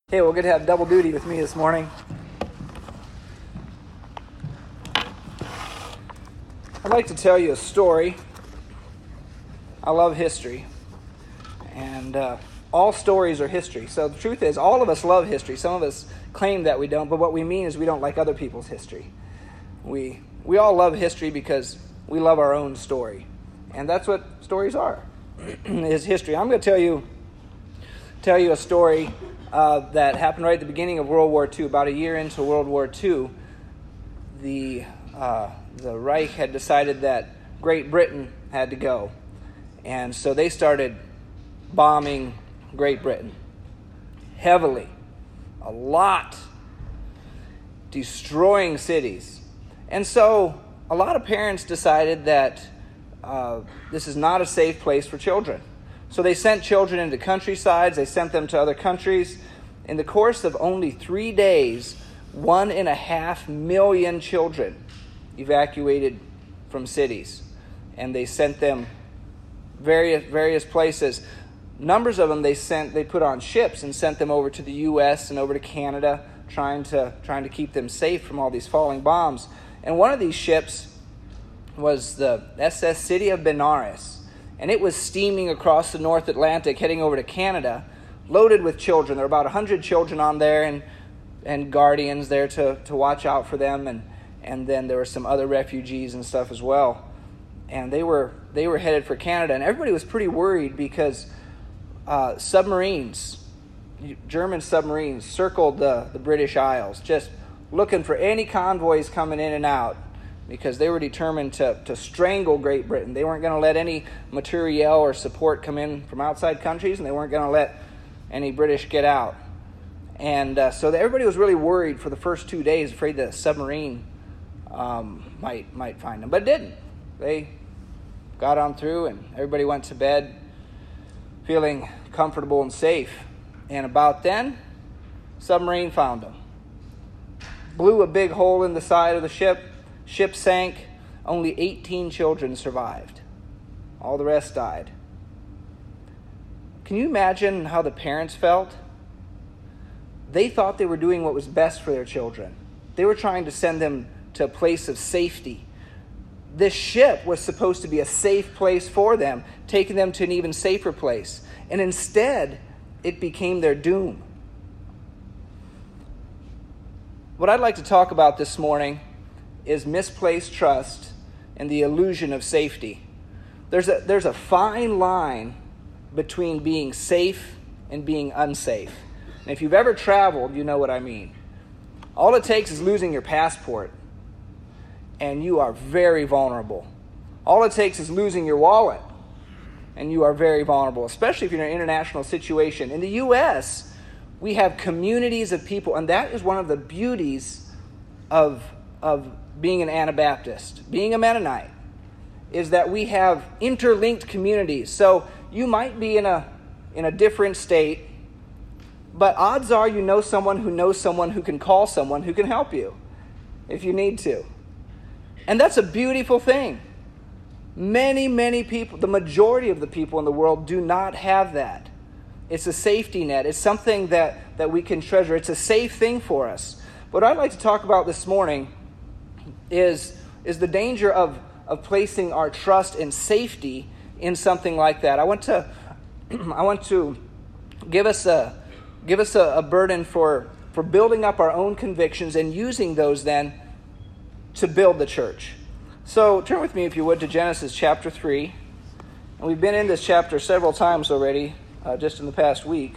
Hey, well, good to have double duty with me this morning. I'd like to tell you a story. I love history, and all stories are history. So the truth is, all of us love history. Some of us claim that we don't, but what we mean is we don't like other people's history. We all love history because we love our own story, and that's what stories are, is history. I'm going to tell you a story that happened right at the beginning of World War II. About a year into World War II, the Reich had decided that Great Britain had to go. And so they started bombing Great Britain heavily, a lot, destroying cities. And so a lot of parents decided that this is not a safe place for children. So they sent children into countrysides, they sent them to other countries. In the course of only 3 days, 1.5 million children evacuated from cities. And they sent them various places. Numbers of them they put on ships and sent them over to the U.S. and over to Canada, trying to keep them safe from all these falling bombs. And one of these ships was the SS City of Benares. And it was steaming across the North Atlantic, heading over to Canada, loaded with children. There were about 100 children on there and guardians there to watch out for them. And then there were some other refugees and stuff as well. And they were headed for Canada. And everybody was pretty worried because submarines, German submarines, circled the British Isles, just looking for any convoys coming in and out, because they were determined to strangle Great Britain. They weren't going to let any materiel or support come in from outside countries, and they weren't going to let any British get out. And so everybody was really worried for the first 2 days, afraid the submarine might find them. But it didn't. They got on through, and everybody went to bed feeling comfortable and safe. And about then, submarine found them. Blew a big hole in the side of the ship. Ship sank. Only 18 children survived. All the rest died. Can you imagine how the parents felt? They thought they were doing what was best for their children. They were trying to send them to a place of safety. This ship was supposed to be a safe place for them, taking them to an even safer place. And instead, it became their doom. What I'd like to talk about this morning is misplaced trust and the illusion of safety. There's a fine line between being safe and being unsafe. And if you've ever traveled, you know what I mean. All it takes is losing your passport, and you are very vulnerable. All it takes is losing your wallet, and you are very vulnerable, especially if you're in an international situation. In the U.S., we have communities of people, and that is one of the beauties of being an Anabaptist, being a Mennonite, is that we have interlinked communities. So you might be in a different state, but odds are you know someone who can call someone who can help you if you need to. And that's a beautiful thing. Many people, the majority of the people in the world do not have that. It's a safety net. It's something that we can treasure. It's a safe thing for us. What I'd like to talk about this morning is the danger of placing our trust and safety in something like that. I want to give us a burden for building up our own convictions and using those then to build the church. So turn with me, if you would, to Genesis chapter 3. And we've been in this chapter several times already, just in the past week.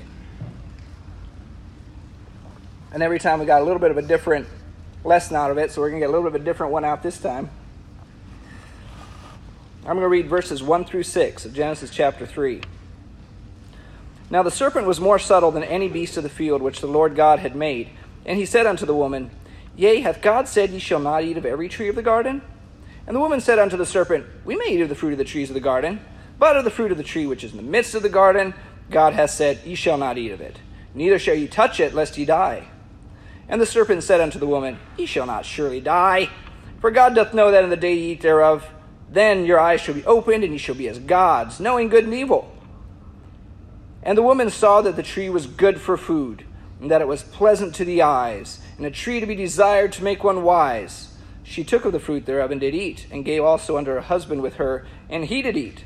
And every time we got a little bit of a different lesson out of it, so we're going to get a little bit of a different one out this time. I'm going to read verses 1 through 6 of Genesis chapter 3. Now the serpent was more subtle than any beast of the field which the Lord God had made. And he said unto the woman, Yea, hath God said, Ye shall not eat of every tree of the garden? And the woman said unto the serpent, We may eat of the fruit of the trees of the garden, but of the fruit of the tree which is in the midst of the garden, God hath said, Ye shall not eat of it, neither shall ye touch it, lest ye die. And the serpent said unto the woman, Ye shall not surely die, for God doth know that in the day ye eat thereof, then your eyes shall be opened, and ye shall be as gods, knowing good and evil. And the woman saw that the tree was good for food, and that it was pleasant to the eyes, and a tree to be desired to make one wise. She took of the fruit thereof and did eat, and gave also unto her husband with her, and he did eat.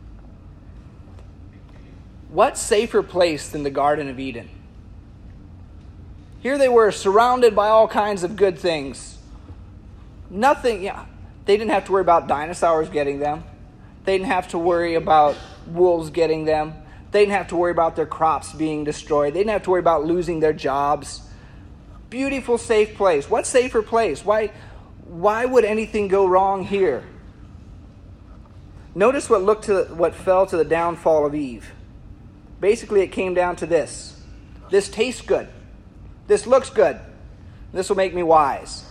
What safer place than the Garden of Eden? Here they were, surrounded by all kinds of good things. Nothing, they didn't have to worry about dinosaurs getting them. They didn't have to worry about wolves getting them. They didn't have to worry about their crops being destroyed. They didn't have to worry about losing their jobs. Beautiful, safe place. What safer place? Why would anything go wrong here? Notice what fell to the downfall of Eve. Basically, it came down to this. This tastes good. This looks good. This will make me wise.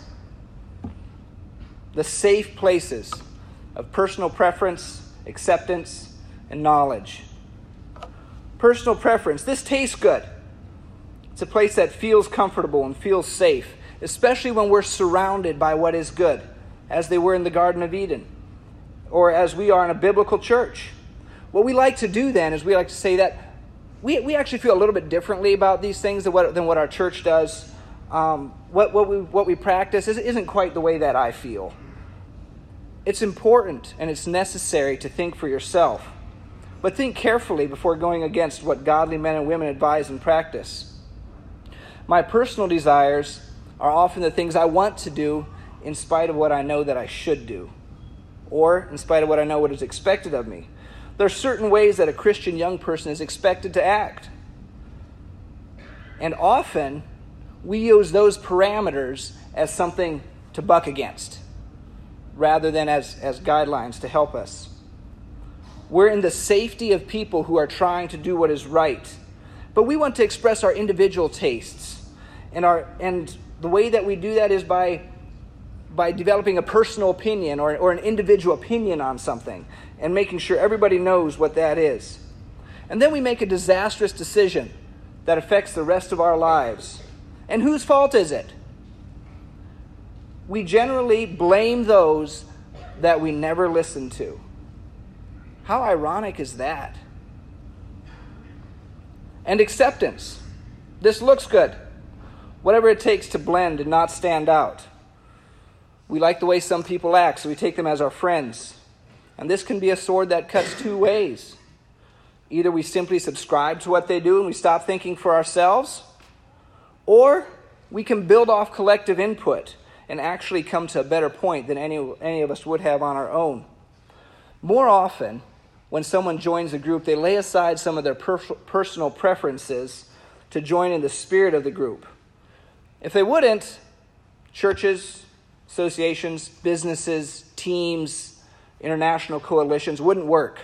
The safe places of personal preference, acceptance, and knowledge. Personal preference. This tastes good. It's a place that feels comfortable and feels safe, especially when we're surrounded by what is good, as they were in the Garden of Eden, or as we are in a biblical church. What we like to do then is we like to say that we actually feel a little bit differently about these things than what our church does. What we practice isn't quite the way that I feel. It's important and it's necessary to think for yourself. But think carefully before going against what godly men and women advise and practice. My personal desires are often the things I want to do in spite of what I know that I should do, or in spite of what I know what is expected of me. There are certain ways that a Christian young person is expected to act. And often, we use those parameters as something to buck against, rather than as guidelines to help us. We're in the safety of people who are trying to do what is right. But we want to express our individual tastes. And the way that we do that is by developing a personal opinion or an individual opinion on something and making sure everybody knows what that is. And then we make a disastrous decision that affects the rest of our lives. And whose fault is it? We generally blame those that we never listened to. How ironic is that? And acceptance. This looks good. Whatever it takes to blend and not stand out. We like the way some people act, so we take them as our friends. And this can be a sword that cuts two ways. Either we simply subscribe to what they do and we stop thinking for ourselves, or we can build off collective input and actually come to a better point than any of us would have on our own. More often, when someone joins a group, they lay aside some of their personal preferences to join in the spirit of the group. If they wouldn't, churches, associations, businesses, teams, international coalitions wouldn't work.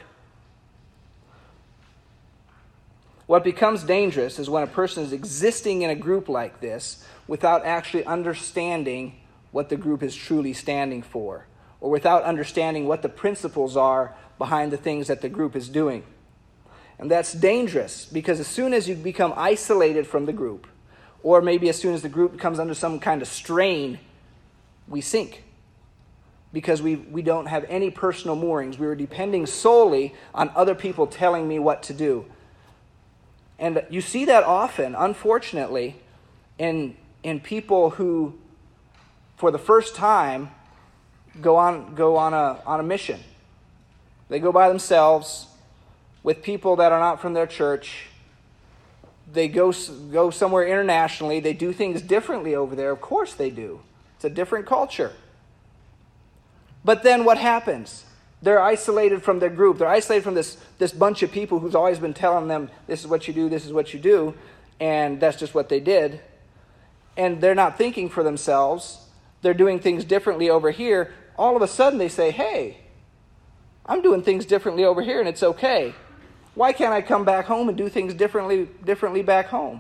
What becomes dangerous is when a person is existing in a group like this without actually understanding what the group is truly standing for, or without understanding what the principles are behind the things that the group is doing. And that's dangerous because as soon as you become isolated from the group, or maybe as soon as the group comes under some kind of strain, we sink. Because we don't have any personal moorings. We were depending solely on other people telling me what to do. And you see that often, unfortunately, in people who, for the first time, go on a mission. They go by themselves with people that are not from their church. They go somewhere internationally. They do things differently over there. Of course they do. It's a different culture. But then what happens? They're isolated from their group. They're isolated from this bunch of people who's always been telling them, this is what you do, this is what you do, and that's just what they did. And they're not thinking for themselves. They're doing things differently over here. All of a sudden they say, hey, I'm doing things differently over here and it's okay. Why can't I come back home and do things differently back home?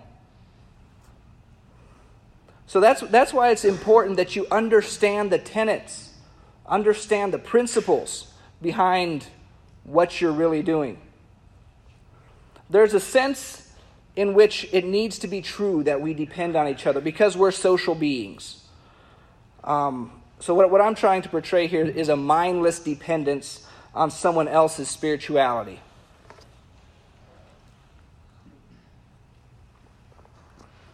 So that's why it's important that you understand the tenets. Understand the principles behind what you're really doing. There's a sense in which it needs to be true that we depend on each other because we're social beings. So what I'm trying to portray here is a mindless dependence on someone else's spirituality.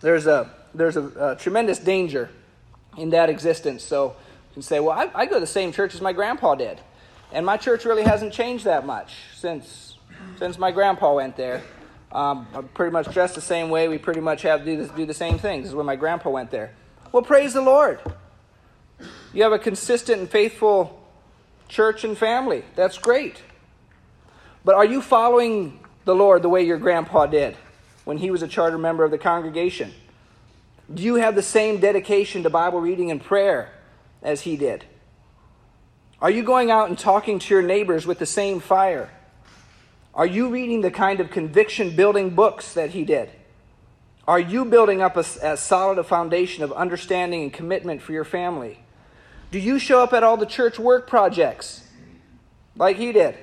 there's a tremendous danger in that existence. So you can say, well, I go to the same church as my grandpa did, and my church really hasn't changed that much since my grandpa went there. I'm pretty much dressed the same way. We pretty much have to do the same things as when my grandpa went there. Well, praise the Lord. You have a consistent and faithful church and family. That's great. But are you following the Lord the way your grandpa did when he was a charter member of the congregation? Do you have the same dedication to Bible reading and prayer as he did? Are you going out and talking to your neighbors with the same fire? Are you reading the kind of conviction-building books that he did? Are you building up as solid a foundation of understanding and commitment for your family? Do you show up at all the church work projects like he did?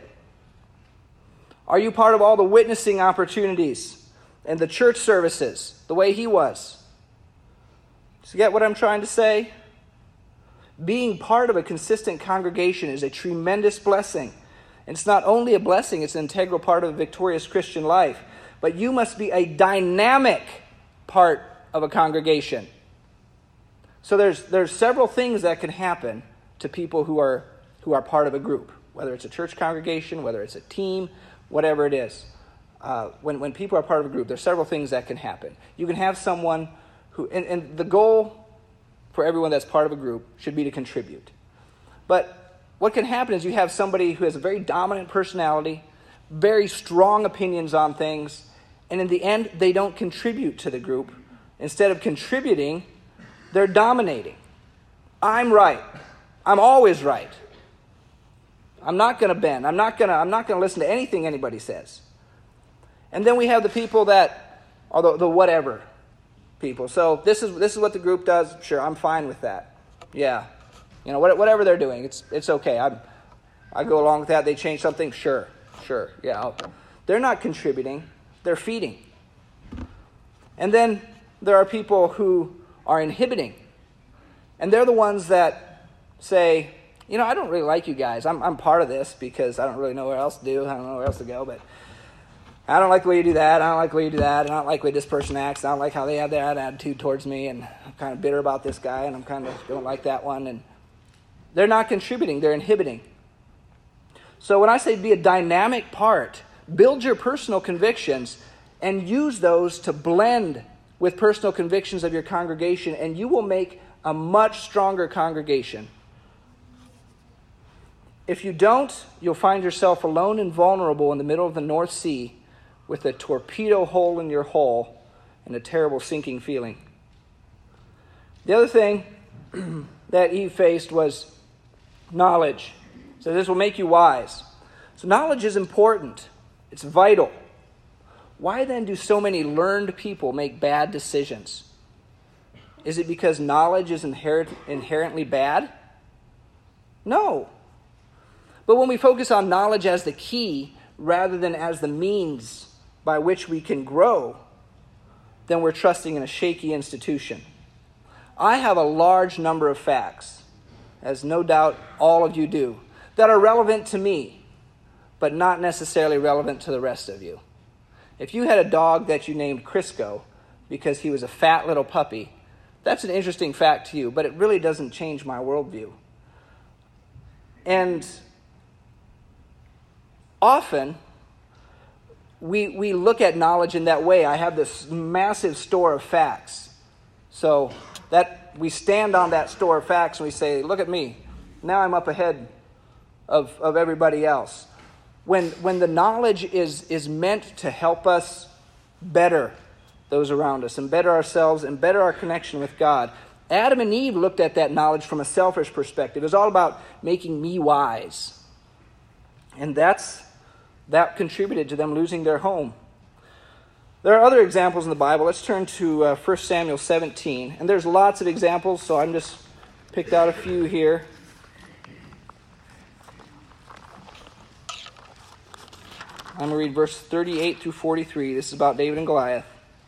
Are you part of all the witnessing opportunities and the church services the way he was? Do you get what I'm trying to say? Being part of a consistent congregation is a tremendous blessing. And it's not only a blessing, it's an integral part of a victorious Christian life. But you must be a dynamic part of a congregation. So there's several things that can happen to people who are part of a group, whether it's a church congregation, whether it's a team, whatever it is. When people are part of a group, there's several things that can happen. You can have someone who, and the goal for everyone that's part of a group should be to contribute. But what can happen is you have somebody who has a very dominant personality, very strong opinions on things, and in the end, they don't contribute to the group. Instead of contributing, they're dominating. I'm right. I'm always right. I'm not going to bend. I'm not going to listen to anything anybody says. And then we have the people that are the whatever people. So this is what the group does. Sure, I'm fine with that. Yeah, whatever they're doing, it's okay. I go along with that. They change something. Sure. Yeah, they're not contributing. They're feeding. And then there are people who are inhibiting, and they're the ones that say, I don't really like you guys. I'm part of this because I don't really know where else to do. I don't know where else to go, but I don't like the way you do that. I don't like the way you do that. I don't like the way this person acts. I don't like how they have that attitude towards me, and I'm kind of bitter about this guy, and I'm kind of don't like that one. And they're not contributing. They're inhibiting. So when I say be a dynamic part, build your personal convictions and use those to blend with personal convictions of your congregation, and you will make a much stronger congregation. If you don't, you'll find yourself alone and vulnerable in the middle of the North Sea with a torpedo hole in your hull and a terrible sinking feeling. The other thing that Eve faced was knowledge. So this will make you wise. So knowledge is important. It's vital. Why then do so many learned people make bad decisions? Is it because knowledge is inherently bad? No. But when we focus on knowledge as the key rather than as the means by which we can grow, then we're trusting in a shaky institution. I have a large number of facts, as no doubt all of you do, that are relevant to me, but not necessarily relevant to the rest of you. If you had a dog that you named Crisco because he was a fat little puppy, that's an interesting fact to you, but it really doesn't change my worldview. And often, we look at knowledge in that way. I have this massive store of facts. So that we stand on that store of facts and we say, look at me. Now I'm up ahead of everybody else. When the knowledge is meant to help us better those around us and better ourselves and better our connection with God. Adam and Eve looked at that knowledge from a selfish perspective. It was all about making me wise. And that contributed to them losing their home. There are other examples in the Bible. Let's turn to 1 Samuel 17. And there's lots of examples, so I'm just picked out a few here. I'm going to read verse 38 through 43. This is about David and Goliath.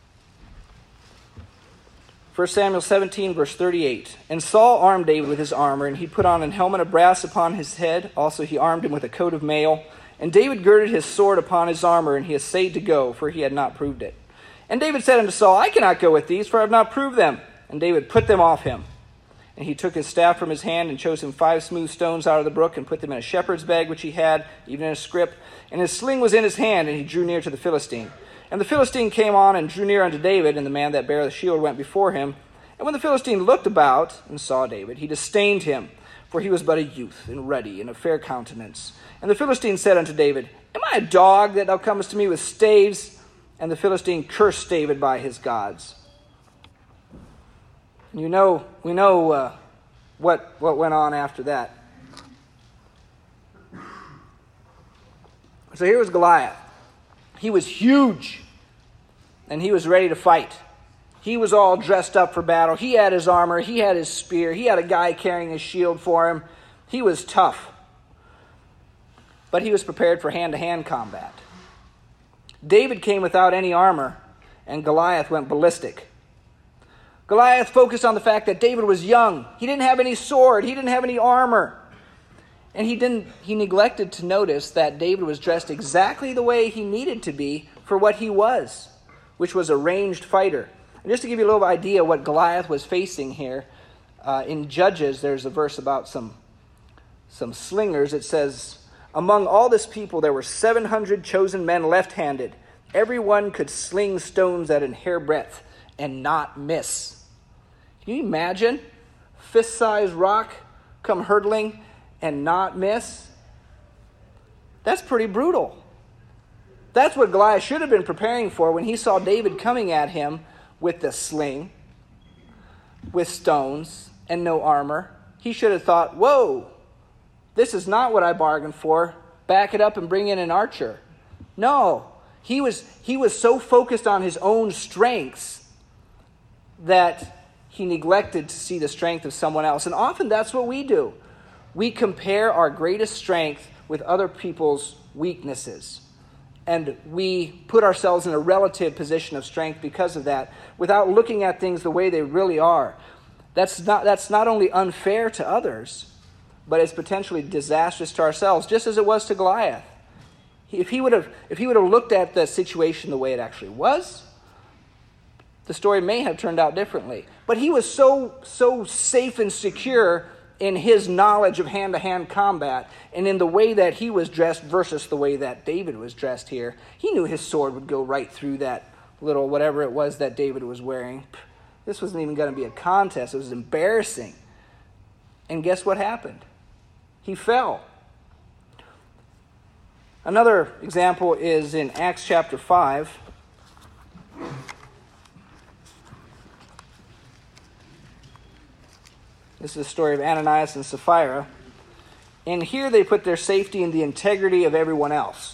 1 Samuel 17, verse 38. And Saul armed David with his armor, and he put on an helmet of brass upon his head. Also he armed him with a coat of mail. And David girded his sword upon his armor, and he essayed to go, for he had not proved it. And David said unto Saul, I cannot go with these, for I have not proved them. And David put them off him. And he took his staff from his hand and chose him 5 smooth stones out of the brook and put them in a shepherd's bag which he had, even in a scrip. And his sling was in his hand, and he drew near to the Philistine. And the Philistine came on and drew near unto David, and the man that bare the shield went before him. And when the Philistine looked about and saw David, he disdained him, for he was but a youth, and ruddy, and of fair countenance. And the Philistine said unto David, Am I a dog that thou comest to me with staves? And the Philistine cursed David by his gods. We know what went on after that. So here was Goliath. He was huge, and he was ready to fight. He was all dressed up for battle. He had his armor. He had his spear. He had a guy carrying his shield for him. He was tough. But he was prepared for hand-to-hand combat. David came without any armor, and Goliath went ballistic. Goliath focused on the fact that David was young. He didn't have any sword. He didn't have any armor. And he neglected to notice that David was dressed exactly the way he needed to be for what he was, which was a ranged fighter. And just to give you a little idea what Goliath was facing here, in Judges, there's a verse about some slingers. It says, Among all this people there were 700 chosen men left-handed. Every one could sling stones at an hairbreadth and not miss. Can you imagine? Fist-sized rock come hurtling and not miss? That's pretty brutal. That's what Goliath should have been preparing for when he saw David coming at him with the sling, with stones, and no armor. He should have thought, whoa, this is not what I bargained for. Back it up and bring in an archer. No, he was so focused on his own strengths that he neglected to see the strength of someone else. And often that's what we do. We compare our greatest strength with other people's weaknesses. And we put ourselves in a relative position of strength because of that, without looking at things the way they really are. That's not only unfair to others, but it's potentially disastrous to ourselves, just as it was to Goliath. If he would have looked at the situation the way it actually was, the story may have turned out differently. But he was so safe and secure in his knowledge of hand-to-hand combat and in the way that he was dressed versus the way that David was dressed here. He knew his sword would go right through that little whatever it was that David was wearing. This wasn't even going to be a contest. It was embarrassing. And guess what happened? He fell. Another example is in Acts chapter 5. This is the story of Ananias and Sapphira. And here they put their safety in the integrity of everyone else.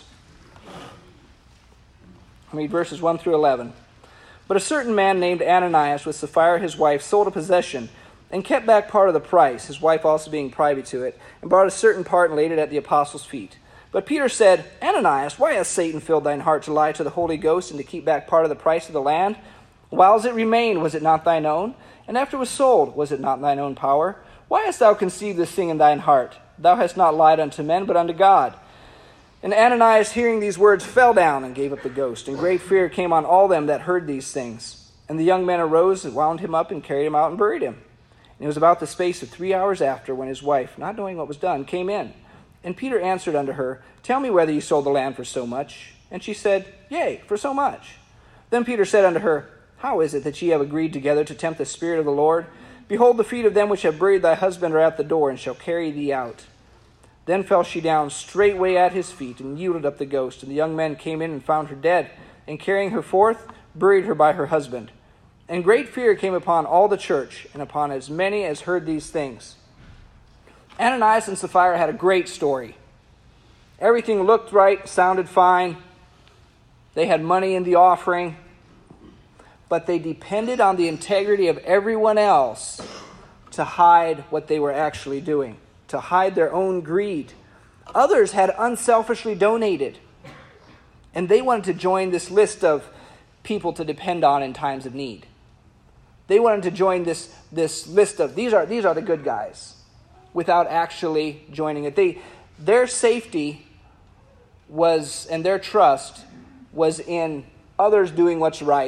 I'll read verses 1 through 11. But a certain man named Ananias with Sapphira his wife sold a possession and kept back part of the price, his wife also being privy to it, and brought a certain part and laid it at the apostles' feet. But Peter said, Ananias, why has Satan filled thine heart to lie to the Holy Ghost and to keep back part of the price of the land? Whiles it remained, was it not thine own? And after it was sold, was it not thine own power? Why hast thou conceived this thing in thine heart? Thou hast not lied unto men, but unto God. And Ananias, hearing these words, fell down and gave up the ghost. And great fear came on all them that heard these things. And the young men arose and wound him up and carried him out and buried him. And it was about the space of 3 hours after, when his wife, not knowing what was done, came in. And Peter answered unto her, Tell me whether you sold the land for so much. And she said, Yea, for so much. Then Peter said unto her, How is it that ye have agreed together to tempt the Spirit of the Lord? Behold, the feet of them which have buried thy husband are at the door, and shall carry thee out. Then fell she down straightway at his feet, and yielded up the ghost. And the young men came in and found her dead, and carrying her forth, buried her by her husband. And great fear came upon all the church, and upon as many as heard these things. Ananias and Sapphira had a great story. Everything looked right, sounded fine. They had money in the offering. But they depended on the integrity of everyone else to hide what they were actually doing, to hide their own greed. Others had unselfishly donated, and they wanted to join this list of people to depend on in times of need. They wanted to join this list of, these are the good guys, without actually joining it. Their safety was, and their trust was in others doing what's right,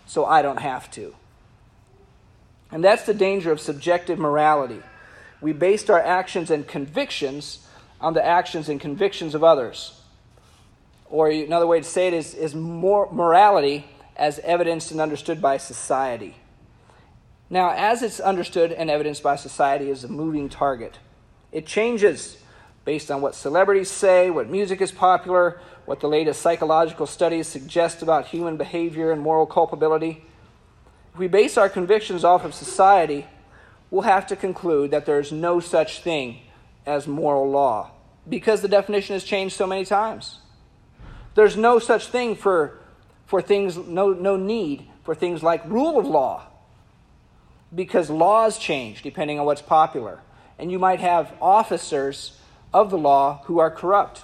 so I don't have to. And that's the danger of subjective morality. We based our actions and convictions on the actions and convictions of others. Or another way to say it is morality as evidenced and understood by society. Now, as it's understood and evidenced by society is a moving target. It changes based on what celebrities say, what music is popular, what the latest psychological studies suggest about human behavior and moral culpability. If we base our convictions off of society, we'll have to conclude that there's no such thing as moral law, because the definition has changed so many times. There's no such thing for things, no need for things like rule of law, because laws change depending on what's popular. And you might have officers of the law who are corrupt.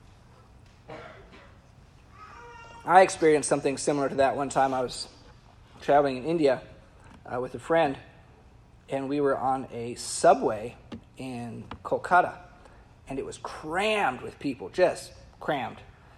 I experienced something similar to that one time. I was traveling in India with a friend, and we were on a subway in Kolkata, and it was crammed with people, just crammed.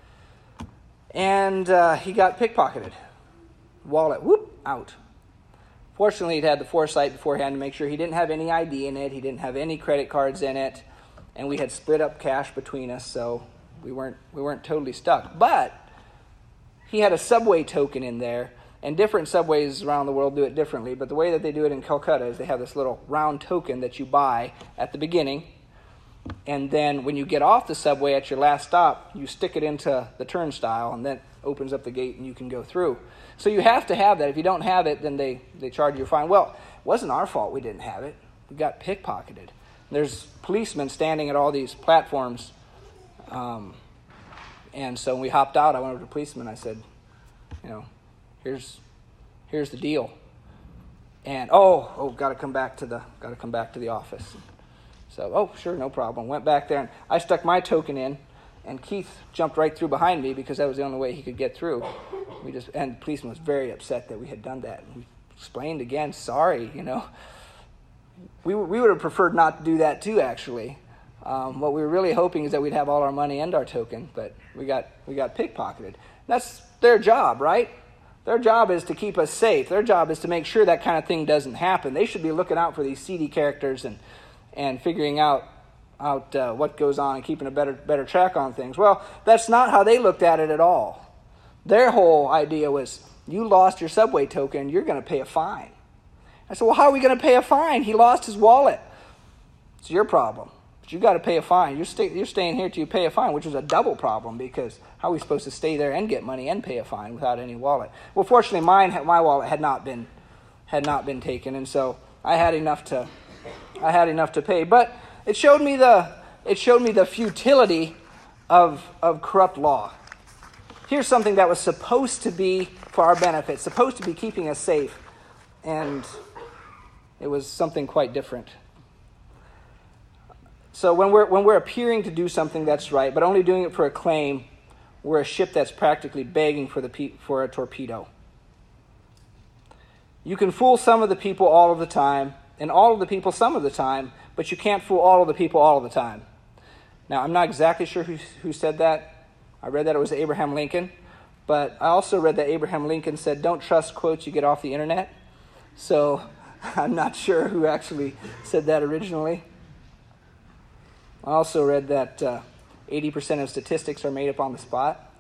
And he got pickpocketed. Wallet, whoop, out. Fortunately, he'd had the foresight beforehand to make sure he didn't have any ID in it, he didn't have any credit cards in it, and we had split up cash between us, so we weren't totally stuck. But he had a subway token in there, and different subways around the world do it differently, but the way that they do it in Calcutta is they have this little round token that you buy at the beginning, and then when you get off the subway at your last stop, you stick it into the turnstile, and that opens up the gate and you can go through. So you have to have that. If you don't have it, then they charge you a fine. Well, it wasn't our fault we didn't have it. We got pickpocketed. There's policemen standing at all these platforms, and so when we hopped out, I went over to the policeman. I said, here's the deal. And got to come back to the office. So, sure, no problem. Went back there, and I stuck my token in, and Keith jumped right through behind me because that was the only way he could get through. And the policeman was very upset that we had done that. And we explained again, sorry, We would have preferred not to do that too, actually. What we were really hoping is that we'd have all our money and our token, but we got pickpocketed. That's their job, right? Their job is to keep us safe. Their job is to make sure that kind of thing doesn't happen. They should be looking out for these seedy characters and figuring out what goes on and keeping a better track on things. Well, that's not how they looked at it at all. Their whole idea was, you lost your subway token, you're going to pay a fine. I said, well, how are we going to pay a fine? He lost his wallet. It's your problem. But you got to pay a fine. You're staying here till you pay a fine, which was a double problem because how are we supposed to stay there and get money and pay a fine without any wallet? Well, fortunately, my wallet had not been taken, and so I had enough to pay. But it showed me the futility of corrupt law. Here's something that was supposed to be for our benefit, supposed to be keeping us safe, and it was something quite different. So when we're appearing to do something that's right, but only doing it for a claim, we're a ship that's practically begging for a torpedo. You can fool some of the people all of the time, and all of the people some of the time, but you can't fool all of the people all of the time. Now, I'm not exactly sure who said that. I read that it was Abraham Lincoln, but I also read that Abraham Lincoln said, don't trust quotes you get off the internet. So I'm not sure who actually said that originally. I also read that 80% of statistics are made up on the spot.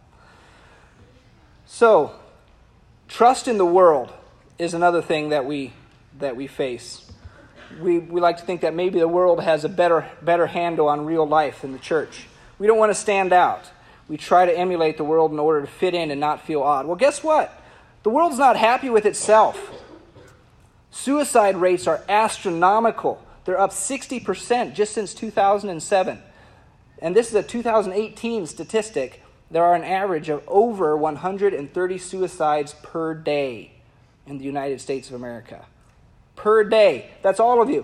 So, trust in the world is another thing that we face. We like to think that maybe the world has a better handle on real life than the church. We don't want to stand out. We try to emulate the world in order to fit in and not feel odd. Well, guess what? The world's not happy with itself. Suicide rates are astronomical. They're up 60% just since 2007. And this is a 2018 statistic. There are an average of over 130 suicides per day in the United States of America. Per day. That's all of you.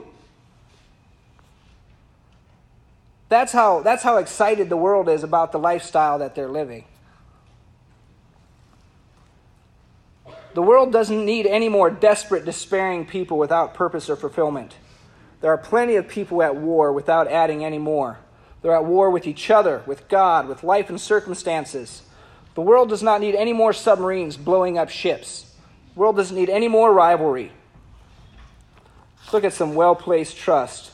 That's how excited the world is about the lifestyle that they're living. The world doesn't need any more desperate, despairing people without purpose or fulfillment. There are plenty of people at war without adding any more. They're at war with each other, with God, with life and circumstances. The world does not need any more submarines blowing up ships. The world doesn't need any more rivalry. Let's look at some well-placed trust.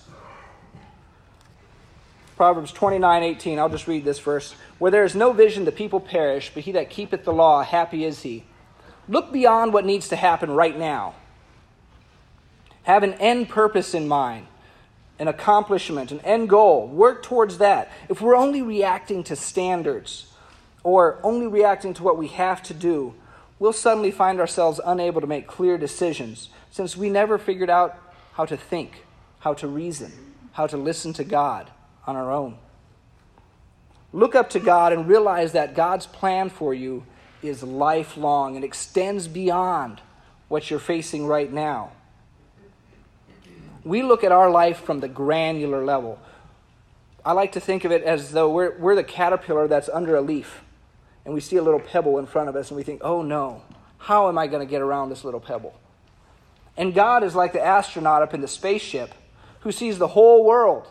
Proverbs 29:18. I'll just read this verse. Where there is no vision, the people perish, but he that keepeth the law, happy is he. Look beyond what needs to happen right now. Have an end purpose in mind, an accomplishment, an end goal. Work towards that. If we're only reacting to standards or only reacting to what we have to do, we'll suddenly find ourselves unable to make clear decisions since we never figured out how to think, how to reason, how to listen to God on our own. Look up to God and realize that God's plan for you is lifelong and extends beyond what you're facing right now. We look at our life from the granular level. I like to think of it as though we're the caterpillar that's under a leaf, and we see a little pebble in front of us, and we think, oh no, how am I going to get around this little pebble? And God is like the astronaut up in the spaceship who sees the whole world.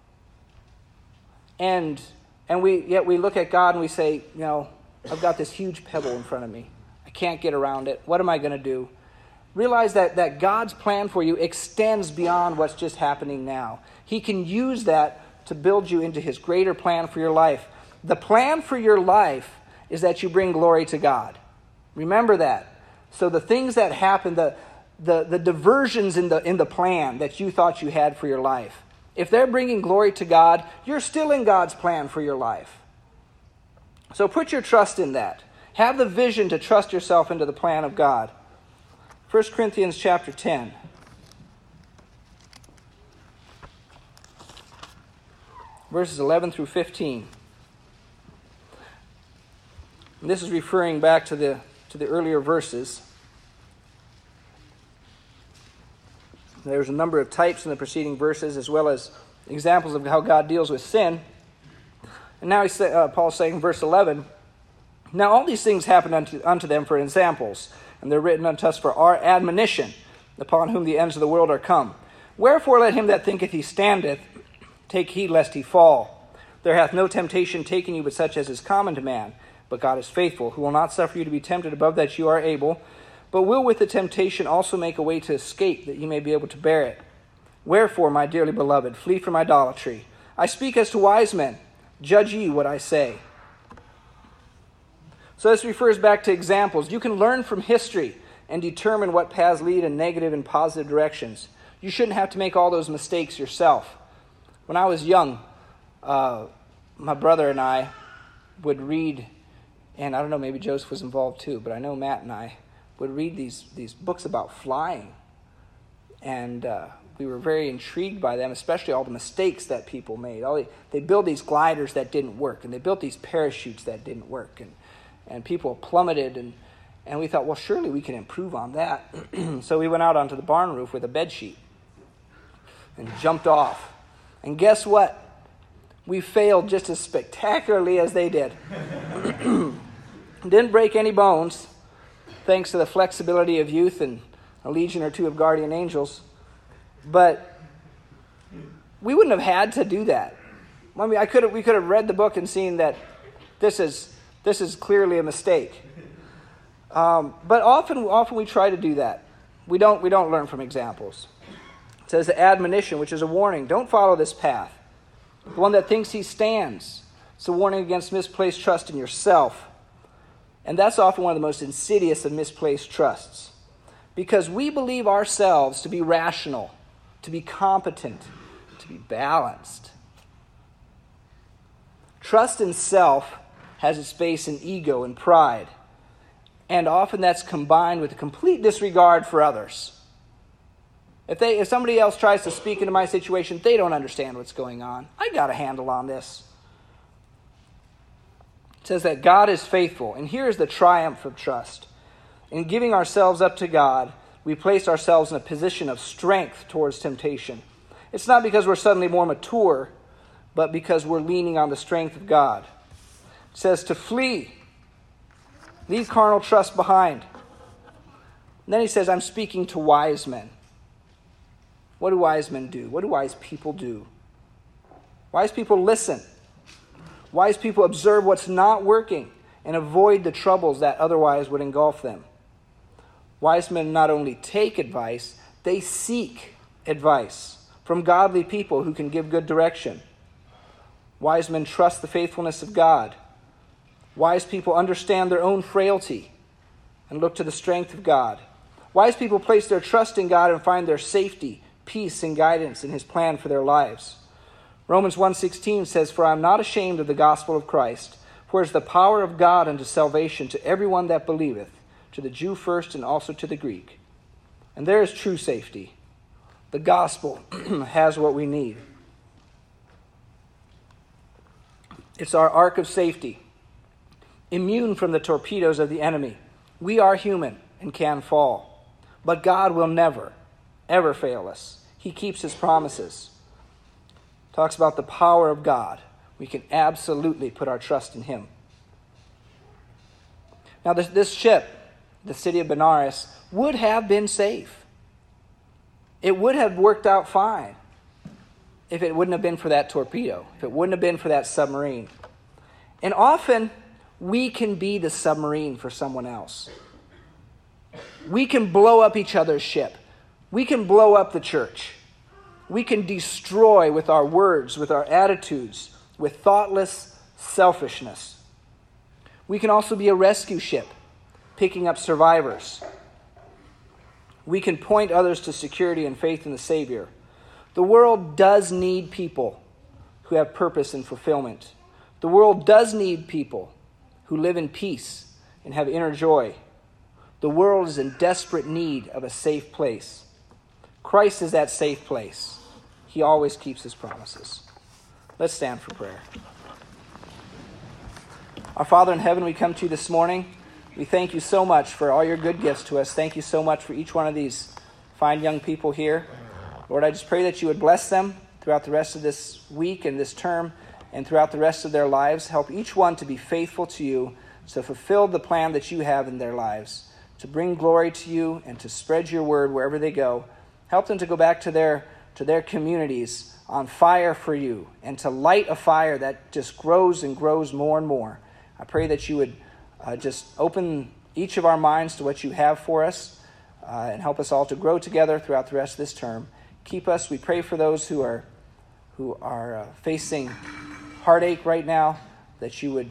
And we look at God and we say, I've got this huge pebble in front of me. I can't get around it. What am I going to do? Realize that God's plan for you extends beyond what's just happening now. He can use that to build you into his greater plan for your life. The plan for your life is that you bring glory to God. Remember that. So the things that happen, the diversions in the plan that you thought you had for your life, if they're bringing glory to God, you're still in God's plan for your life. So put your trust in that. Have the vision to trust yourself into the plan of God. 1 Corinthians chapter 10. Verses 11 through 15. And this is referring back to the earlier verses. There's a number of types in the preceding verses, as well as examples of how God deals with sin. And now Paul's saying in verse 11, now all these things happen unto them for examples, and they're written unto us for our admonition, upon whom the ends of the world are come. Wherefore let him that thinketh he standeth take heed lest he fall. There hath no temptation taken you but such as is common to man. But God is faithful, who will not suffer you to be tempted above that you are able, but will with the temptation also make a way to escape, that you may be able to bear it. Wherefore, my dearly beloved, flee from idolatry. I speak as to wise men. Judge ye what I say. So this refers back to examples. You can learn from history and determine what paths lead in negative and positive directions. You shouldn't have to make all those mistakes yourself. When I was young, my brother and I would read, and I don't know, maybe Joseph was involved too, but I know Matt and I would read these books about flying. And we were very intrigued by them, especially all the mistakes that people made. They built these gliders that didn't work, and they built these parachutes that didn't work, and people plummeted, and we thought, well, surely we can improve on that. So we went out onto the barn roof with a bed sheet and jumped off. And guess what? We failed just as spectacularly as they did. Didn't break any bones, thanks to the flexibility of youth and a legion or two of guardian angels. But we wouldn't have had to do that. I mean, we could have read the book and seen that this is clearly a mistake. But often we try to do that. We don't learn from examples. It says the admonition, which is a warning. Don't follow this path. The one that thinks he stands. It's a warning against misplaced trust in yourself. And that's often one of the most insidious of misplaced trusts. Because we believe ourselves to be rational, to be competent, to be balanced. Trust in self has its base in ego and pride. And often that's combined with a complete disregard for others. If somebody else tries to speak into my situation, they don't understand what's going on. I got a handle on this. It says that God is faithful. And here is the triumph of trust. In giving ourselves up to God, we place ourselves in a position of strength towards temptation. It's not because we're suddenly more mature, but because we're leaning on the strength of God. It says to flee. Leave carnal trust behind. And then he says, I'm speaking to wise men. What do wise men do? What do wise people do? Wise people listen. Wise people observe what's not working and avoid the troubles that otherwise would engulf them. Wise men not only take advice, they seek advice from godly people who can give good direction. Wise men trust the faithfulness of God. Wise people understand their own frailty and look to the strength of God. Wise people place their trust in God and find their safety, peace, and guidance in his plan for their lives. Romans 1:16 says, "For I am not ashamed of the gospel of Christ, for it is the power of God unto salvation to everyone that believeth, to the Jew first and also to the Greek." And there is true safety. The gospel has what we need. It's our ark of safety, immune from the torpedoes of the enemy. We are human and can fall, but God will never, ever fail us. He keeps his promises. Talks about the power of God. We can absolutely put our trust in him. Now this ship, the city of Benares, would have been safe. It would have worked out fine if it wouldn't have been for that torpedo, if it wouldn't have been for that submarine. And often, we can be the submarine for someone else. We can blow up each other's ship. We can blow up the church. We can destroy with our words, with our attitudes, with thoughtless selfishness. We can also be a rescue ship, picking up survivors. We can point others to security and faith in the Savior. The world does need people who have purpose and fulfillment. The world does need people who live in peace and have inner joy. The world is in desperate need of a safe place. Christ is that safe place. He always keeps his promises. Let's stand for prayer. Our Father in heaven, we come to you this morning. We thank you so much for all your good gifts to us. Thank you so much for each one of these fine young people here. Lord, I just pray that you would bless them throughout the rest of this week and this term and throughout the rest of their lives. Help each one to be faithful to you, to fulfill the plan that you have in their lives, to bring glory to you and to spread your word wherever they go. Help them to go back to their communities on fire for you and to light a fire that just grows and grows more and more. I pray that you would just open each of our minds to what you have for us and help us all to grow together throughout the rest of this term. Keep us. We pray for those who are facing heartache right now, that you would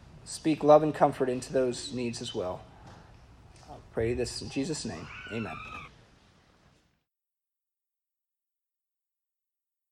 speak love and comfort into those needs as well. I pray this in Jesus' name. Amen.